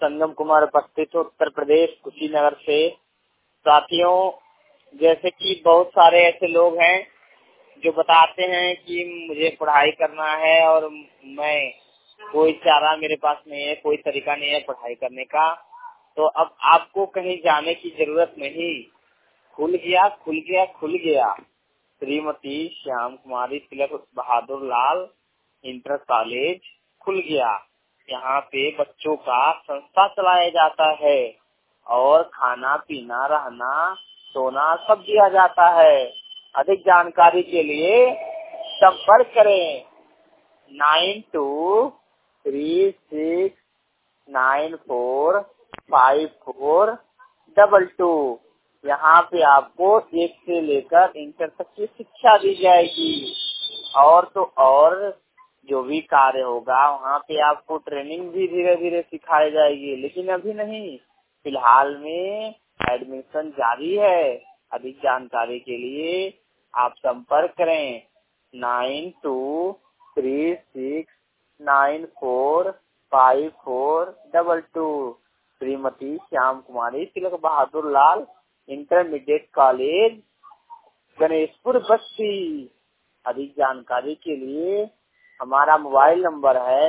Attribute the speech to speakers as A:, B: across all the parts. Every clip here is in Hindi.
A: संगम कुमार उपस्थित उत्तर प्रदेश कुशीनगर से। साथियों, जैसे कि बहुत सारे ऐसे लोग हैं जो बताते हैं कि मुझे पढ़ाई करना है और मैं कोई चारा मेरे पास नहीं है, कोई तरीका नहीं है पढ़ाई करने का। तो अब आपको कहीं जाने की जरूरत नहीं, खुल गया श्रीमती श्याम कुमारी तिलक बहादुर लाल इंटर कॉलेज खुल गया। यहाँ पे बच्चों का संस्था चलाया जाता है और खाना पीना रहना सोना सब दिया जाता है। अधिक जानकारी के लिए संपर्क करें 9236945422। यहाँ पे आपको 1 से लेकर इंटर तक की शिक्षा दी जाएगी। और तो और जो भी कार्य होगा वहाँ पे आपको ट्रेनिंग भी धीरे धीरे सिखाई जाएगी, लेकिन अभी नहीं, फिलहाल में एडमिशन जारी है। अधिक जानकारी के लिए आप संपर्क करें 9236945422। श्रीमती श्याम कुमारी तिलक बहादुर लाल इंटरमीडिएट कॉलेज गणेशपुर बस्ती। अधिक जानकारी के लिए हमारा मोबाइल नंबर है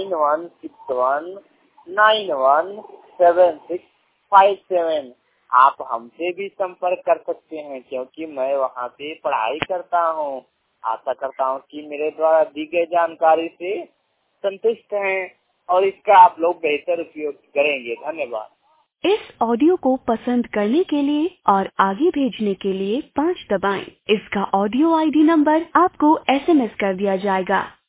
A: 9161917657। आप हमसे भी संपर्क कर सकते हैं, क्योंकि मैं वहाँ पे पढ़ाई करता हूँ। आशा करता हूँ कि मेरे द्वारा दी गई जानकारी से संतुष्ट हैं और इसका आप लोग बेहतर उपयोग करेंगे। धन्यवाद।
B: इस ऑडियो को पसंद करने के लिए और आगे भेजने के लिए 5 दबाएं। इसका ऑडियो आईडी नंबर आपको SMS कर दिया जाएगा।